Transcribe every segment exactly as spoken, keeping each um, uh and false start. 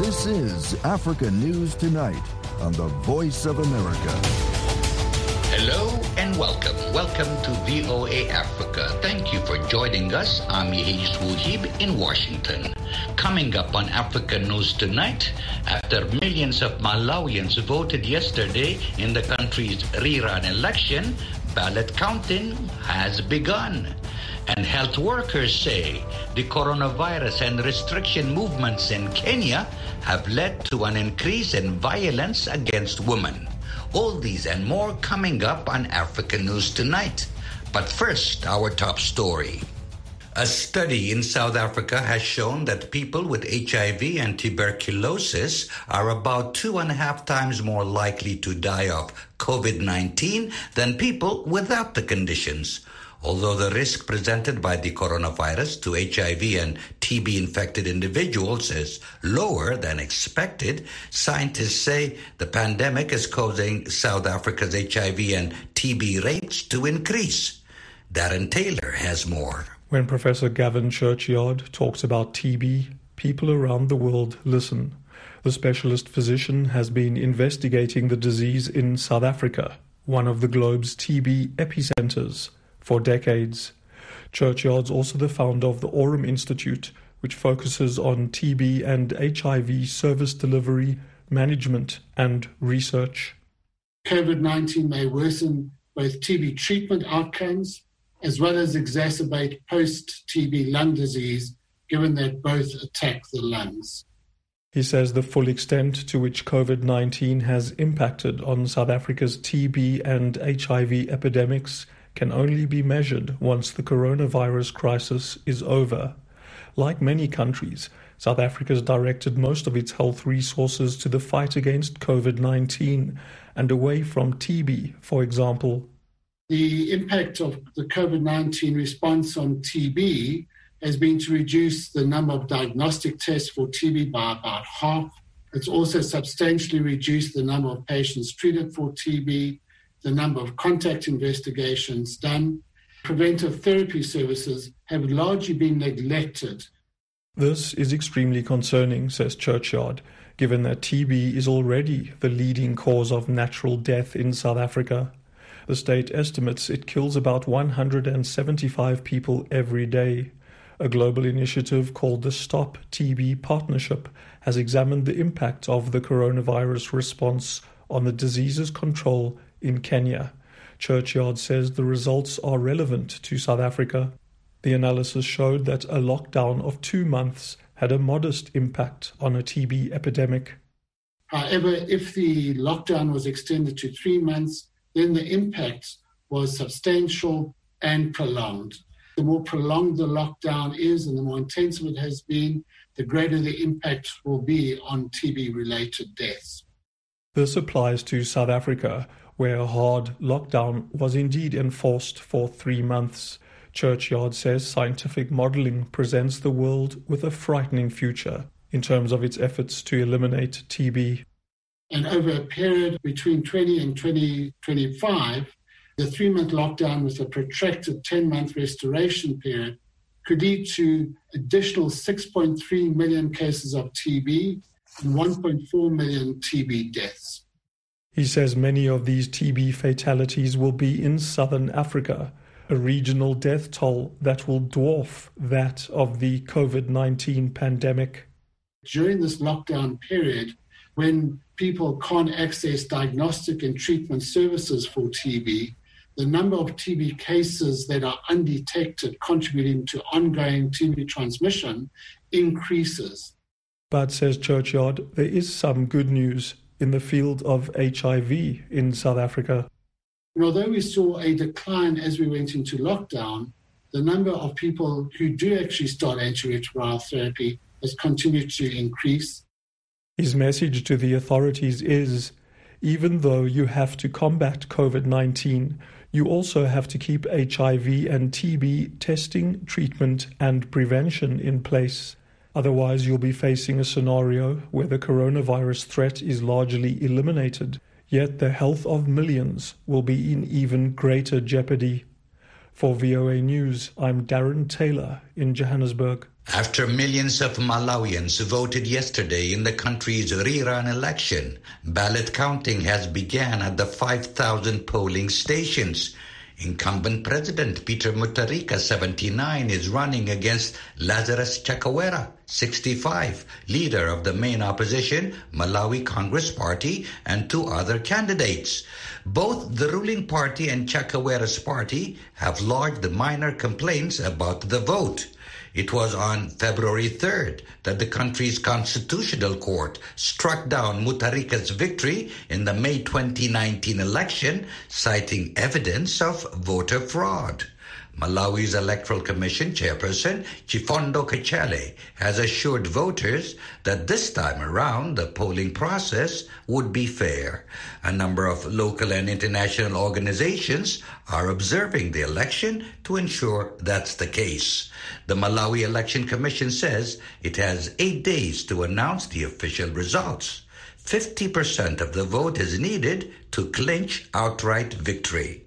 This is Africa News Tonight on the Voice of America. Hello and welcome. Welcome to V O A Africa. Thank you for joining us. I'm Yehis Wuhib in Washington. Coming up on Africa News Tonight, after millions of Malawians voted yesterday in the country's rerun election, ballot counting has begun. And health workers say the coronavirus and restriction movements in Kenya have led to an increase in violence against women. All these and more coming up on Africa News Tonight. But first, our top story. A study in South Africa has shown that people with H I V and tuberculosis are about two and a half times more likely to die of COVID nineteen than people without the conditions. Although the risk presented by the coronavirus to H I V and T B-infected individuals is lower than expected, scientists say the pandemic is causing South Africa's H I V and T B rates to increase. Darren Taylor has more. When Professor Gavin Churchyard talks about T B, people around the world listen. The specialist physician has been investigating the disease in South Africa, one of the globe's T B epicenters, for decades. Churchyard's also the founder of the Aurum Institute, which focuses on T B and H I V service delivery, management and research. COVID nineteen may worsen both T B treatment outcomes as well as exacerbate post-T B lung disease, given that both attack the lungs. He says the full extent to which COVID nineteen has impacted on South Africa's T B and H I V epidemics can only be measured once the coronavirus crisis is over. Like many countries, South Africa has directed most of its health resources to the fight against COVID nineteen and away from T B, for example. The impact of the COVID nineteen response on T B has been to reduce the number of diagnostic tests for T B by about half. It's also substantially reduced the number of patients treated for T B, the number of contact investigations done. Preventive therapy services have largely been neglected. This is extremely concerning, says Churchyard, given that T B is already the leading cause of natural death in South Africa. The state estimates it kills about one hundred seventy-five people every day. A global initiative called the Stop T B Partnership has examined the impact of the coronavirus response on the disease's control in Kenya. Churchyard says the results are relevant to South Africa. The analysis showed that a lockdown of two months had a modest impact on a T B epidemic. However, if the lockdown was extended to three months, then the impact was substantial and prolonged. The more prolonged the lockdown is and the more intensive it has been, the greater the impact will be on T B-related deaths. This applies to South Africa, where a hard lockdown was indeed enforced for three months. Churchyard says scientific modelling presents the world with a frightening future in terms of its efforts to eliminate T B. And over a period between twenty and twenty twenty-five, the three-month lockdown with a protracted ten-month restoration period could lead to additional six point three million cases of T B and one point four million T B deaths. He says many of these T B fatalities will be in southern Africa, a regional death toll that will dwarf that of the COVID nineteen pandemic. During this lockdown period, when people can't access diagnostic and treatment services for T B, the number of T B cases that are undetected contributing to ongoing T B transmission increases. But, says Churchyard, there is some good news in the field of H I V in South Africa. And although we saw a decline as we went into lockdown, the number of people who do actually start antiretroviral therapy has continued to increase. His message to the authorities is, even though you have to combat COVID nineteen, you also have to keep H I V and T B testing, treatment and prevention in place. Otherwise, you'll be facing a scenario where the coronavirus threat is largely eliminated, yet the health of millions will be in even greater jeopardy. For V O A News, I'm Darren Taylor in Johannesburg. After millions of Malawians voted yesterday in the country's rerun election, ballot counting has begun at the five thousand polling stations. Incumbent President Peter Mutharika, seventy-nine, is running against Lazarus Chakwera, sixty-five, leader of the main opposition, Malawi Congress Party, and two other candidates. Both the ruling party and Chakwera's party have lodged minor complaints about the vote. It was on February third that the country's constitutional court struck down Mutharika's victory in the May twenty nineteen election, citing evidence of voter fraud. Malawi's Electoral Commission chairperson, Chifundo Kachele, has assured voters that this time around the polling process would be fair. A number of local and international organizations are observing the election to ensure that's the case. The Malawi Election Commission says it has eight days to announce the official results. fifty percent of the vote is needed to clinch outright victory.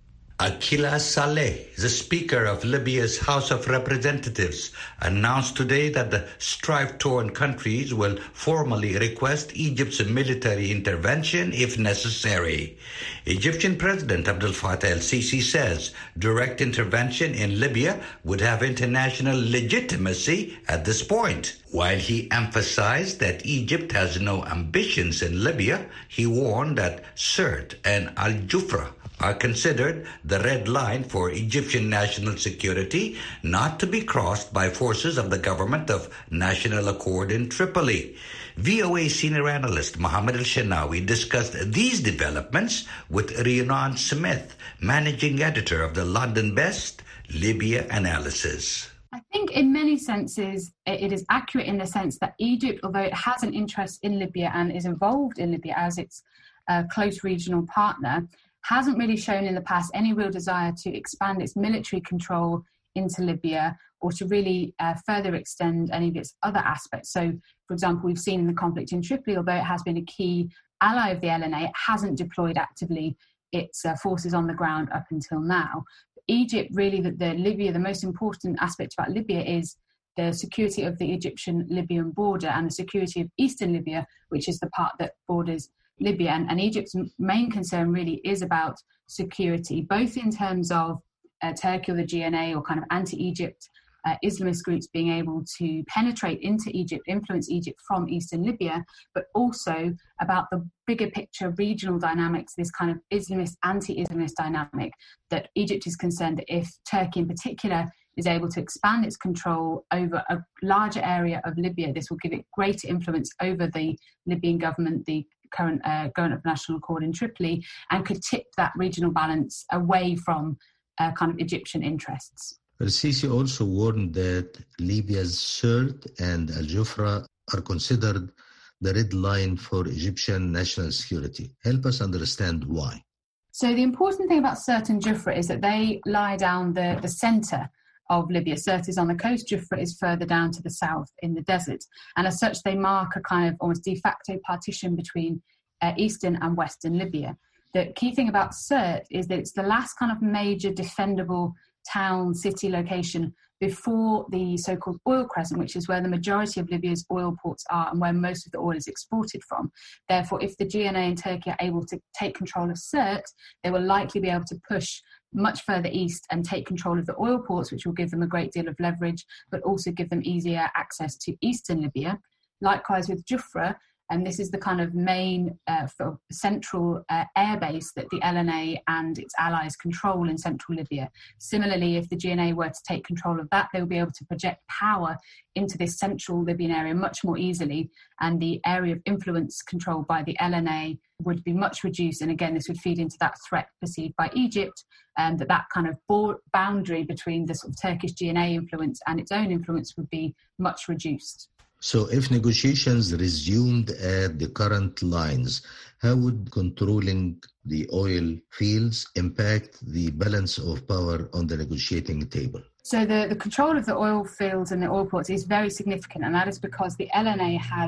Akila Saleh, the Speaker of Libya's House of Representatives, announced today that the strife-torn countries will formally request Egypt's military intervention if necessary. Egyptian President Abdel Fattah el-Sisi says direct intervention in Libya would have international legitimacy at this point. While he emphasized that Egypt has no ambitions in Libya, he warned that Sirte and Al-Jufra are considered the red line for Egyptian national security, not to be crossed by forces of the Government of National Accord in Tripoli. V O A senior analyst Mohammed El-Shenawi discussed these developments with Rhiannon Smith, managing editor of the London-based Libya Analysis. I think in many senses it is accurate in the sense that Egypt, although it has an interest in Libya and is involved in Libya as its uh, close regional partner, hasn't really shown in the past any real desire to expand its military control into Libya or to really uh, further extend any of its other aspects. So, for example, we've seen in the conflict in Tripoli, although it has been a key ally of the L N A, it hasn't deployed actively its uh, forces on the ground up until now. Egypt, really, the, the Libya, the most important aspect about Libya is the security of the Egyptian-Libyan border and the security of eastern Libya, which is the part that borders Libya. And, and Egypt's main concern really is about security, both in terms of uh, Turkey or the G N A or kind of anti-Egypt uh, Islamist groups being able to penetrate into Egypt, influence Egypt from eastern Libya, but also about the bigger picture regional dynamics, this kind of Islamist, anti-Islamist dynamic, that Egypt is concerned that if Turkey in particular is able to expand its control over a larger area of Libya, this will give it greater influence over the Libyan government, the current uh, Government of National Accord in Tripoli, and could tip that regional balance away from uh, kind of Egyptian interests. El-Sisi also warned that Libya's Sirte and Al-Jufra are considered the red line for Egyptian national security. Help us understand why. So the important thing about Sirte and Jufra is that they lie down the, the centre of Libya. Sirte is on the coast, Jufra is further down to the south in the desert. And as such, they mark a kind of almost de facto partition between uh, eastern and western Libya. The key thing about Sirte is that it's the last kind of major defendable town, city location before the so-called oil crescent, which is where the majority of Libya's oil ports are and where most of the oil is exported from. Therefore, if the G N A and Turkey are able to take control of Sirte, they will likely be able to push much further east and take control of the oil ports, which will give them a great deal of leverage, but also give them easier access to eastern Libya. Likewise with Jufra, and this is the kind of main uh, for central uh, airbase that the L N A and its allies control in central Libya. Similarly, if the G N A were to take control of that, they will be able to project power into this central Libyan area much more easily, and the area of influence controlled by the L N A would be much reduced. And again, this would feed into that threat perceived by Egypt, and that that kind of boundary between the sort of Turkish G N A influence and its own influence would be much reduced. So if negotiations resumed at the current lines, how would controlling the oil fields impact the balance of power on the negotiating table? So the, the control of the oil fields and the oil ports is very significant, and that is because the L N A has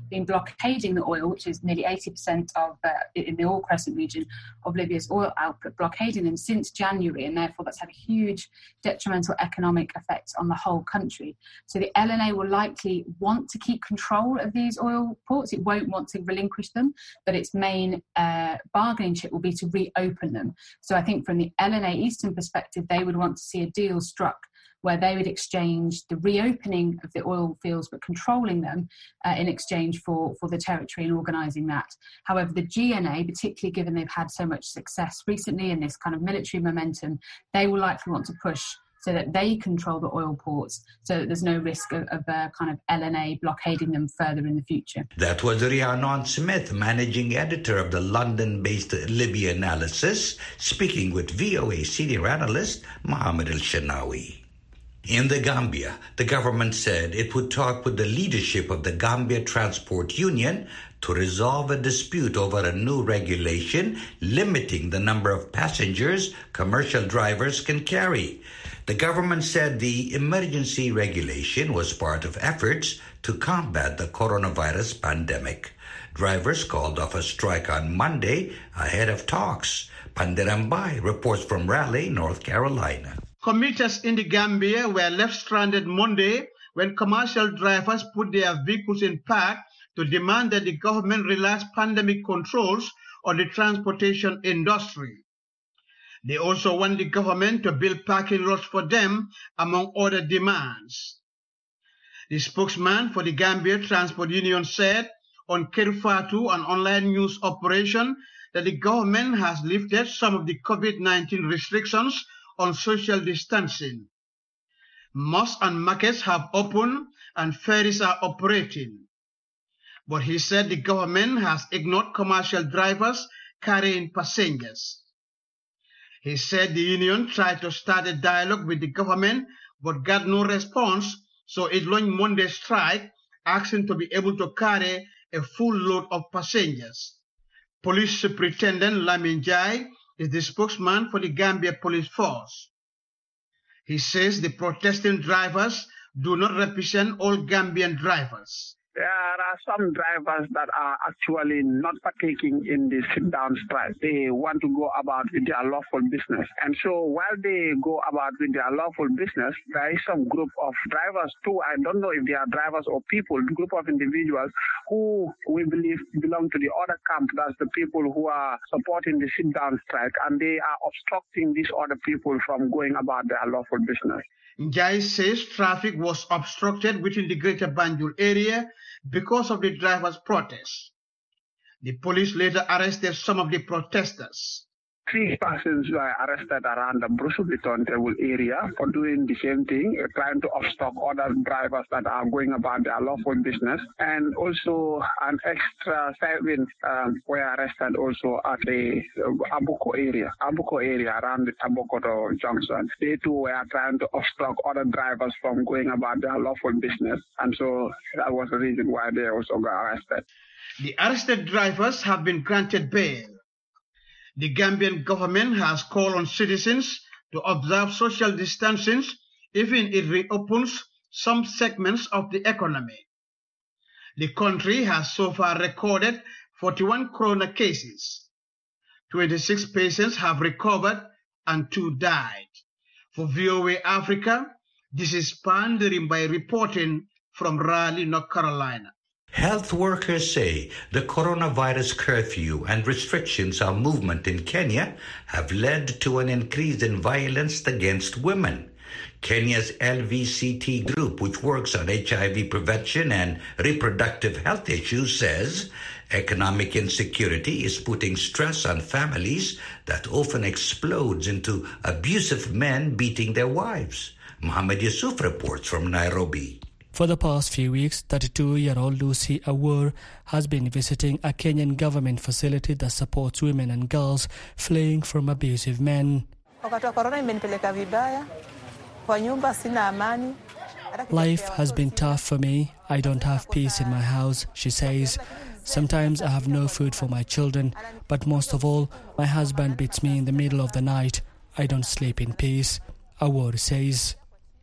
been blockading the oil, which is nearly eighty percent of, uh, in the Oil Crescent region, of Libya's oil output, blockading them since January, and therefore that's had a huge detrimental economic effect on the whole country. So the L N A will likely want to keep control of these oil ports. It won't want to relinquish them, but its main uh, bargaining chip will be to reopen them. So I think from the L N A Eastern perspective, they would want to see a deal struck where they would exchange the reopening of the oil fields but controlling them uh, in exchange for, for the territory and organising that. However, the G N A, particularly given they've had so much success recently in this kind of military momentum, they will likely want to push so that they control the oil ports, so that there's no risk of, of uh, kind of L N A blockading them further in the future. That was Rhiannon Smith, managing editor of the London-based Libya Analysis, speaking with V O A senior analyst Mohammed El-Shanawi. In the Gambia, the government said it would talk with the leadership of the Gambia Transport Union to resolve a dispute over a new regulation limiting the number of passengers commercial drivers can carry. The government said the emergency regulation was part of efforts to combat the coronavirus pandemic. Drivers called off a strike on Monday ahead of talks. Pandirambai reports from Raleigh, North Carolina. Commuters in the Gambia were left stranded Monday when commercial drivers put their vehicles in park to demand that the government relax pandemic controls on the transportation industry. They also want the government to build parking lots for them, among other demands. The spokesman for the Gambia Transport Union said on Kerfatu, an online news operation, that the government has lifted some of the COVID nineteen restrictions on social distancing. Mosques and markets have opened and ferries are operating. But he said the government has ignored commercial drivers carrying passengers. He said the union tried to start a dialogue with the government but got no response, so it launched Monday's strike, asking to be able to carry a full load of passengers. Police Superintendent Lamin Jai is the spokesman for the Gambia Police Force. He says the protesting drivers do not represent all Gambian drivers. There are some drivers that are actually not partaking in the sit-down strike. They want to go about with their lawful business. And so while they go about with their lawful business, there is some group of drivers too. I don't know if they are drivers or people, a group of individuals who we believe belong to the other camp. That's the people who are supporting the sit-down strike, and they are obstructing these other people from going about their lawful business. Njai says traffic was obstructed within the Greater Banjul area because of the drivers' protests. The police later arrested some of the protesters. Three persons were arrested around the Brusubiton Table area for doing the same thing, trying to obstruct other drivers that are going about their lawful business. And also an extra seven um, were arrested also at the uh, Abuko area, Abuko area around the Tabokoto Junction. They too were trying to obstruct other drivers from going about their lawful business. And so that was the reason why they also got arrested. The arrested drivers have been granted bail. The Gambian government has called on citizens to observe social distancing, even if it reopens some segments of the economy. The country has so far recorded forty-one corona cases. twenty-six patients have recovered and two died. For V O A Africa, this is Pandirimbai reporting from Raleigh, North Carolina. Health workers say the coronavirus curfew and restrictions on movement in Kenya have led to an increase in violence against women. Kenya's L V C T group, which works on H I V prevention and reproductive health issues, says economic insecurity is putting stress on families that often explodes into abusive men beating their wives. Mohammed Yusuf reports from Nairobi. For the past few weeks, thirty-two-year-old Lucy Awur has been visiting a Kenyan government facility that supports women and girls fleeing from abusive men. Life has been tough for me. I don't have peace in my house, she says. Sometimes I have no food for my children, but most of all, my husband beats me in the middle of the night. I don't sleep in peace, Awur says.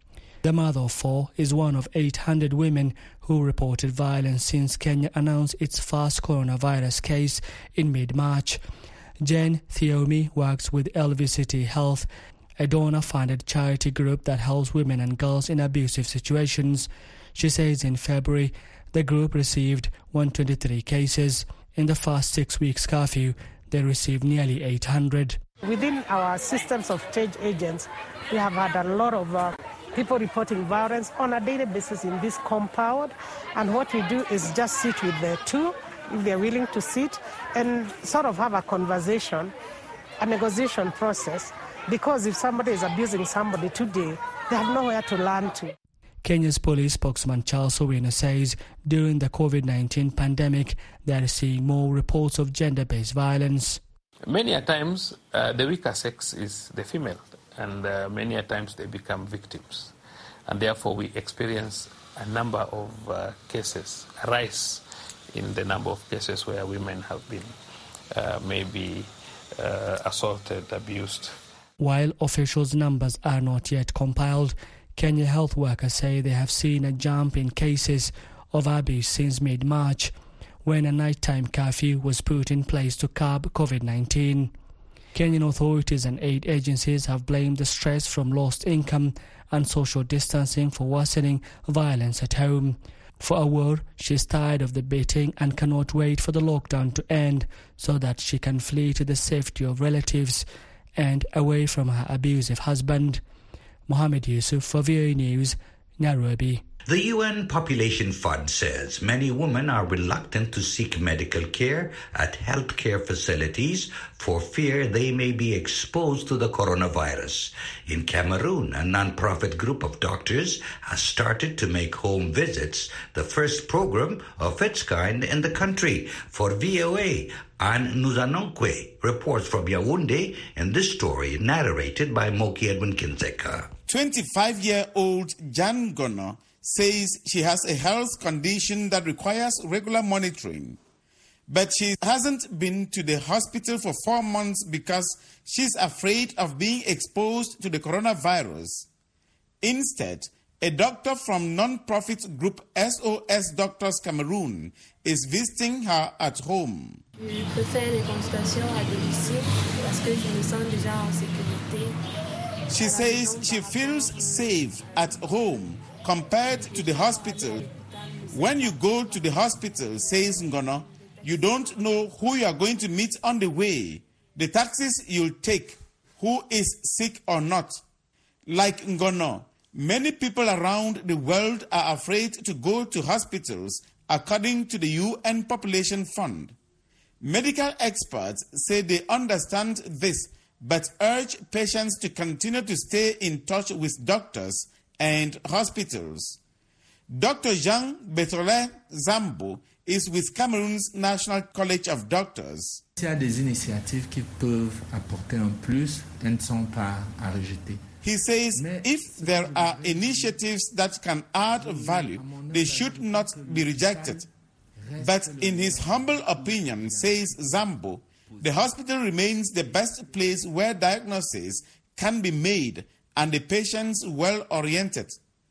The mother of four is one of eight hundred women who reported violence since Kenya announced its first coronavirus case in mid-March. Jen Thiomi works with L V City Health, a donor-funded charity group that helps women and girls in abusive situations. She says in February, the group received one hundred twenty-three cases. In the first six weeks curfew, they received nearly eight hundred. Within our systems of change agents, we have had a lot of uh, people reporting violence on a daily basis in this compound. And what we do is just sit with the two, if they're willing to sit, and sort of have a conversation, a negotiation process. Because if somebody is abusing somebody today, they have nowhere to learn to. Kenya's police spokesman Charles Owino says during the COVID nineteen pandemic, they are seeing more reports of gender-based violence. Many a times, uh, the weaker sex is the female, and uh, many a times they become victims. And therefore, we experience a number of uh, cases, a rise in the number of cases where women have been uh, maybe uh, assaulted, abused. While officials' numbers are not yet compiled, Kenya health workers say they have seen a jump in cases of abuse since mid-March, when a nighttime curfew was put in place to curb COVID nineteen. Kenyan authorities and aid agencies have blamed the stress from lost income and social distancing for worsening violence at home. For Awor, she's tired of the beating and cannot wait for the lockdown to end so that she can flee to the safety of relatives and away from her abusive husband. Mohammed Yusuf for V O A News, Nairobi. The U N Population Fund says many women are reluctant to seek medical care at healthcare facilities for fear they may be exposed to the coronavirus. In Cameroon, a non-profit group of doctors has started to make home visits, the first program of its kind in the country. For V O A, Anne Nuzanonkwe reports from Yaoundé in this story narrated by Moki Edwin Kinzeka. twenty-five-year-old Jan Gono says she has a health condition that requires regular monitoring. But she hasn't been to the hospital for four months because she's afraid of being exposed to the coronavirus. Instead, a doctor from non-profit group S O S Doctors Cameroon is visiting her at home. Je préfère les consultations à domicile parce que je me sens déjà en sécurité. She says she feels safe at home compared to the hospital. When you go to the hospital, says Ngono, you don't know who you are going to meet on the way, the taxis you'll take, who is sick or not. Like Ngono, many people around the world are afraid to go to hospitals, according to the U N Population Fund. Medical experts say they understand this, but urge patients to continue to stay in touch with doctors and hospitals. Doctor Jean Berthollet Zambo is with Cameroon's National College of Doctors. Il y a des initiatives qui peuvent apporter un plus et ne sont pas à rejeter. He says if there are initiatives that can add value, they should not be rejected. But in his humble opinion, says Zambo, the hospital remains the best place where diagnosis can be made and the patients well-oriented.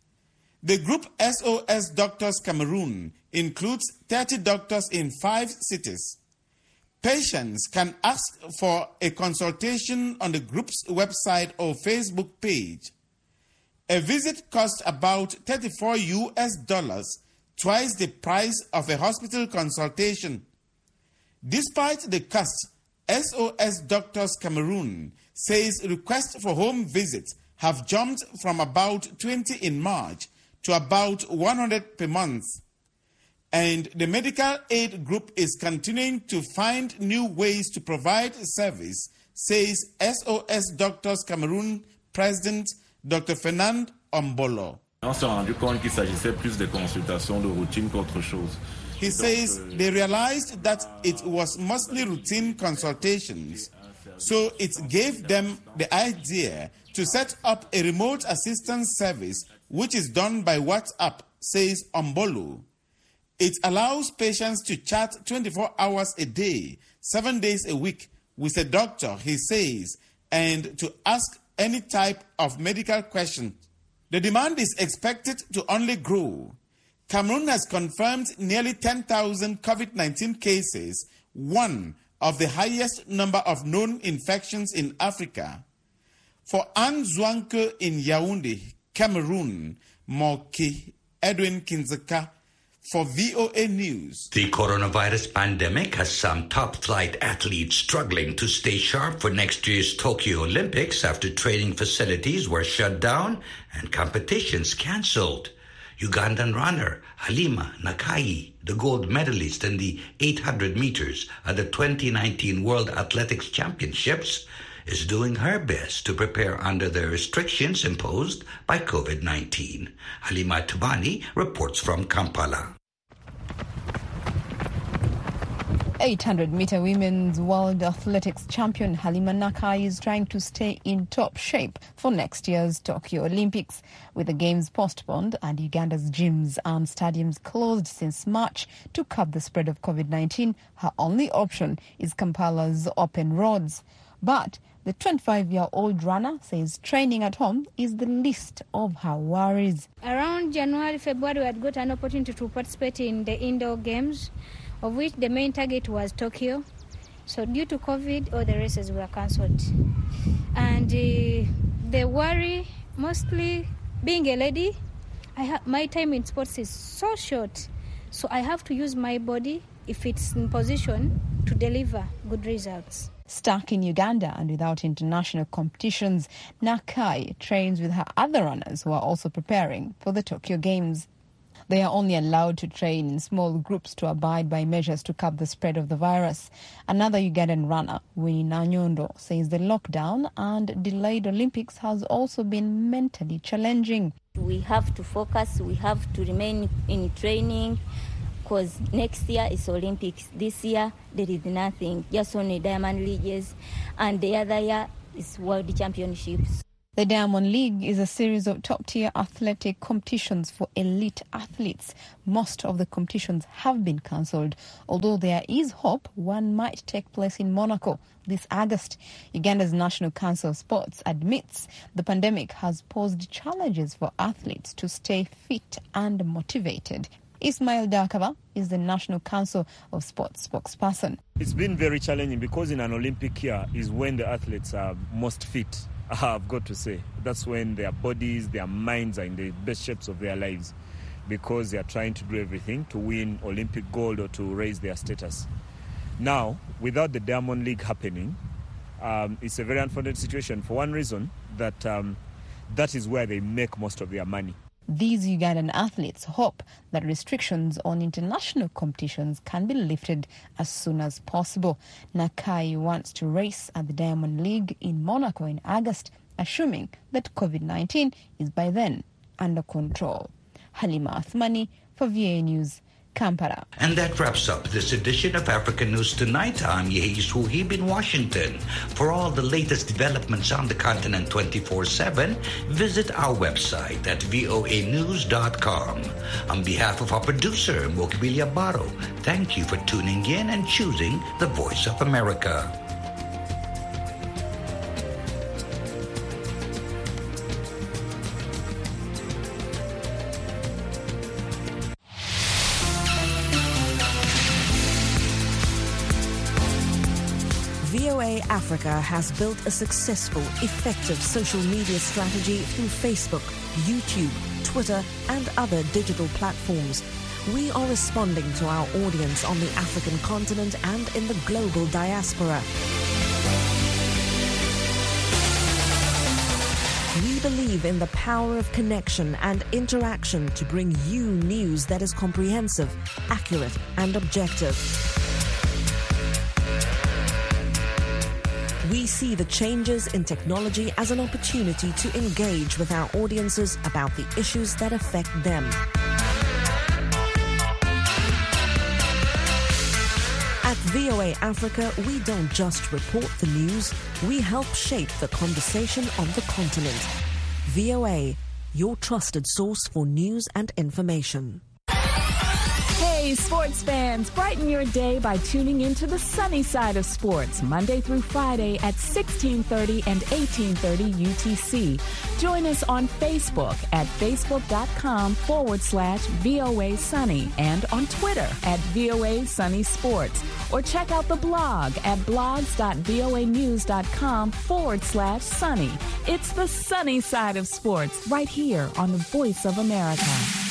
The group S O S Doctors Cameroon includes thirty doctors in five cities. Patients can ask for a consultation on the group's website or Facebook page. A visit costs about thirty-four U S dollars, twice the price of a hospital consultation. Despite the cost, S O S Doctors Cameroon says requests for home visits have jumped from about twenty in March to about one hundred per month. And the medical aid group is continuing to find new ways to provide service, says S O S Doctors Cameroon President Doctor Fernand Ombolo. On s'est rendu compte qu'il s'agissait plus de consultations de routine qu'autre chose. He says they realized that it was mostly routine consultations, so it gave them the idea to set up a remote assistance service which is done by WhatsApp, says Ombolo. It allows patients to chat twenty-four hours a day, seven days a week with a doctor, he says, and to ask any type of medical question. The demand is expected to only grow. Cameroon has confirmed nearly ten thousand COVID nineteen cases, one of the highest number of known infections in Africa. For Anne Zwanke in Yaoundé, Cameroon, Moki, Edwin Kinzeka, for V O A News. The coronavirus pandemic has some top-flight athletes struggling to stay sharp for next year's Tokyo Olympics after training facilities were shut down and competitions cancelled. Ugandan runner Halima Nakai, the gold medalist in the eight hundred meters at the twenty nineteen World Athletics Championships, is doing her best to prepare under the restrictions imposed by COVID nineteen. Halima Tabani reports from Kampala. eight hundred meter women's World Athletics champion Halima Nakai is trying to stay in top shape for next year's Tokyo Olympics. With the games postponed and Uganda's gyms and stadiums closed since March to curb the spread of COVID nineteen, her only option is Kampala's open roads. But the twenty-five-year-old runner says training at home is the least of her worries. Around January, February, we had got an opportunity to participate in the indoor games, of which the main target was Tokyo. So due to COVID, all the races were cancelled. And uh, the worry, mostly being a lady, I ha- my time in sports is so short. So I have to use my body, if it's in position, to deliver good results. Stuck in Uganda and without international competitions, Nakai trains with her other runners who are also preparing for the Tokyo Games. They are only allowed to train in small groups to abide by measures to curb the spread of the virus. Another Ugandan runner, Winnie Nanyondo, says the lockdown and delayed Olympics has also been mentally challenging. We have to focus, we have to remain in training, because next year is Olympics. This year there is nothing, just only Diamond Leagues, and the other year is World Championships. The Diamond League is a series of top-tier athletic competitions for elite athletes. Most of the competitions have been cancelled, although there is hope one might take place in Monaco this August. Uganda's National Council of Sports admits the pandemic has posed challenges for athletes to stay fit and motivated. Ismail Dakava is the National Council of Sports spokesperson. It's been very challenging because in an Olympic year is when the athletes are most fit. I've got to say, that's when their bodies, their minds are in the best shapes of their lives, because they are trying to do everything to win Olympic gold or to raise their status. Now, without the Diamond League happening, um, it's a very unfortunate situation for one reason, that um, that is where they make most of their money. These Ugandan athletes hope that restrictions on international competitions can be lifted as soon as possible. Nakai wants to race at the Diamond League in Monaco in August, assuming that COVID nineteen is by then under control. Halima Athmani for V A News, Kampala. And that wraps up this edition of African News Tonight. I'm Yehis Wuhib in Washington. For all the latest developments on the continent twenty-four seven, visit our website at voa news dot com. On behalf of our producer, Mokbilia Baro, thank you for tuning in and choosing the Voice of America. V O A Africa has built a successful, effective social media strategy through Facebook, YouTube, Twitter, and other digital platforms. We are responding to our audience on the African continent and in the global diaspora. We believe in the power of connection and interaction to bring you news that is comprehensive, accurate, and objective. We see the changes in technology as an opportunity to engage with our audiences about the issues that affect them. At V O A Africa, we don't just report the news, we help shape the conversation on the continent. V O A, your trusted source for news and information. Hey, sports fans, brighten your day by tuning into the sunny side of sports, Monday through Friday at sixteen thirty and eighteen thirty U T C. Join us on Facebook at facebook.com forward slash VOA Sunny and on Twitter at VOA Sunny Sports. Or check out the blog at blogs.voanews.com forward slash sunny. It's the sunny side of sports right here on the Voice of America.